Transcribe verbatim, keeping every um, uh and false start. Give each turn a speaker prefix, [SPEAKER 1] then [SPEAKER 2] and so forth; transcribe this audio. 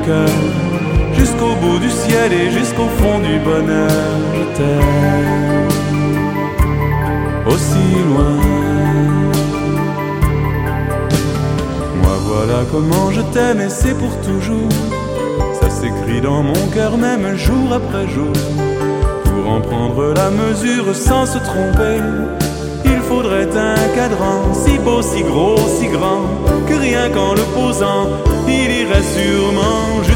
[SPEAKER 1] cœur, jusqu'au bout du ciel et jusqu'au fond du bonheur. Je t'aime aussi loin. Moi voilà comment je t'aime et c'est pour toujours. Ça s'écrit dans mon cœur même jour après jour. Pour en prendre la mesure sans se tromper, il faudrait un cadran si beau, si gros, si grand, que rien qu'en le posant, il irait sûrement